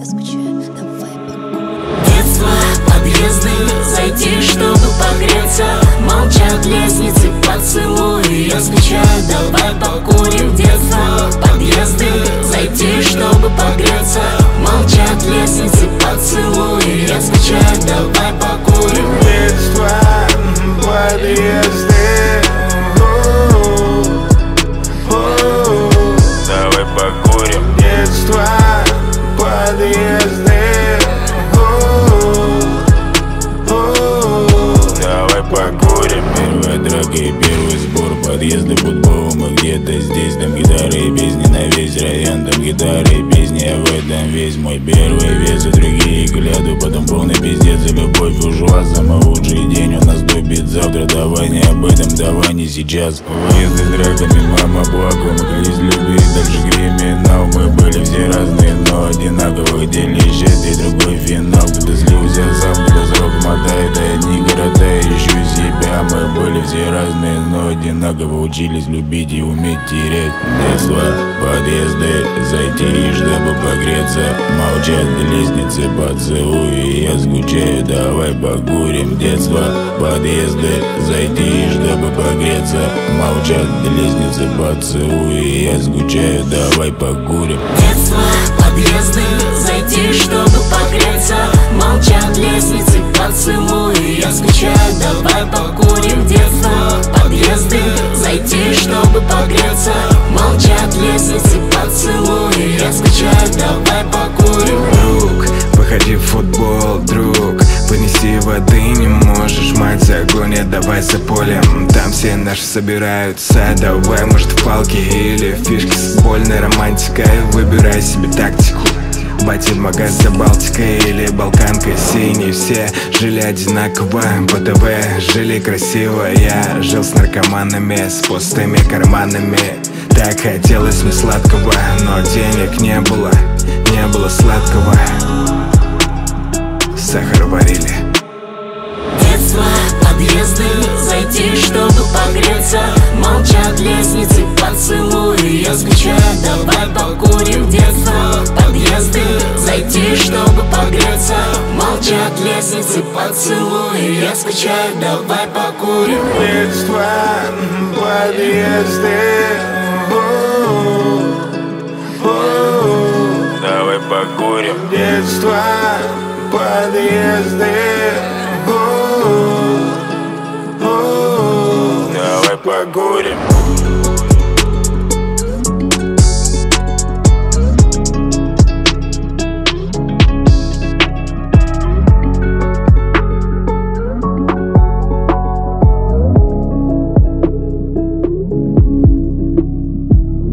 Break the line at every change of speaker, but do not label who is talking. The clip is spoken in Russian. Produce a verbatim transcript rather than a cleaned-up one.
скучаю, давай покурим.
Детство, подъезды, зайти, чтобы погреться. Молчат лестницы, поцелуи, я скучаю, давай покурим. Детство, подъезды, зайти, чтобы погреться. Молчат лестницы, поцелуи, я скучаю, давай покурим.
Детство, подъезды, давай покурим. Детство, подъезды, давай покурим.
Первая драка и первый сбор. Подъезды футбола, мы где-то здесь. Там гитары и песни на весь район. Там гитары и песни, а в этом весь мой первый вес. И другие гляду, потом полный пиздец. И любовь ушла, самый лучший день у нас дубит. Завтра давай не об этом, давай не сейчас. Выезды с драками, мама плакала. Мы клялись любить, дальше криминал. Мы были все разные, но одинаково. Хотели счастье, другой финал. Кто-то слился сам, кто-то срок мотает. А одни города, ищу себя. Мы были все разные, но одинаково. Учились любить и уметь терять. Детство, подъезды, зайти, чтобы погреться. Молчат лестницы, поцелуи, я скучаю, давай покурим. Детство, подъезды, зайти, чтобы погреться. Молчат лестницы, поцелуи, я скучаю, давай покурим.
Детство, подъезды, зайти, чтобы погреться. Молчат лестницы, поцелуи, я скучаю, давай покурим. Детство, подъезды, зайти, чтобы погреться. Молчат лестницы, поцелуи, я скучаю, давай покурим.
Друг, выходи в футбол, друг. Понеси воды не можешь, мать загонит, давай за полем. Там все наши собираются, давай, может, в палки или в фишки с больной романтикой. Выбирай себе тактику. Бати в магаз за Балтикой или Балканкой синий. Все жили одинаково, по ТВ жили красиво. Я жил с наркоманами, с пустыми карманами. Так хотелось мне сладкого, но денег не было, не было сладкого. Сахар варили.
Детство, подъезды, зайти, чтобы погреться. Молчат лестницы, поцелуи, я скучаю, давай покурим. Детство, подъезды, зайти, чтобы погреться. Молчат лестницы, поцелуи, я скучаю, давай покурим.
Детство, подъезды, давай покурим. Детство, подъезды, давай покурим.